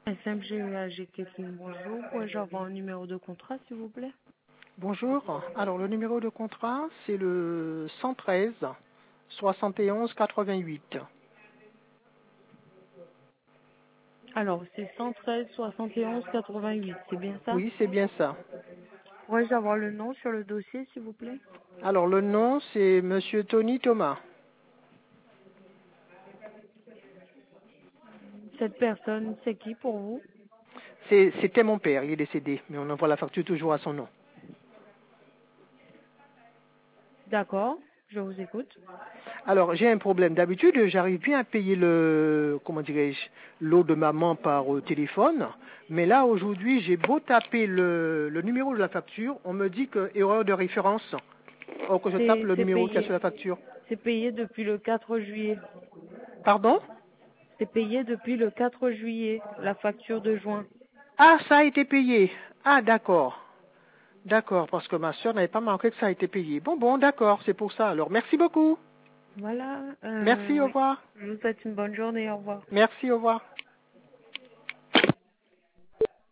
SMGEAG Kessine, bonjour. Pourrais-je avoir un numéro de contrat, s'il vous plaît? Bonjour. Alors, le numéro de contrat, c'est le 113 71 88. Alors, c'est 113 71 88, c'est bien ça? Oui, c'est bien ça. Pourrais-je avoir le nom sur le dossier, s'il vous plaît? Alors, le nom, c'est Monsieur Tony Thomas. Cette personne, c'est qui pour vous? C'était mon père, il est décédé, mais on envoie la facture toujours à son nom. D'accord, je vous écoute. Alors, j'ai un problème. D'habitude, j'arrive bien à payer comment dirais-je, l'eau de maman par téléphone. Mais là, aujourd'hui, j'ai beau taper le numéro de la facture, on me dit que erreur de référence. Or que je tape le C'est numéro qu'il y a sur payé. la facture. C'est payé depuis le 4 juillet. Pardon? C'est payé depuis le 4 juillet, la facture de juin. Ah, ça a été payé. Ah, d'accord. D'accord, parce que ma soeur n'avait pas marqué que ça a été payé. Bon, d'accord, c'est pour ça. Alors, merci beaucoup. Voilà, Merci, au oui. revoir. Je vous souhaite une bonne journée, au revoir. Merci, au revoir.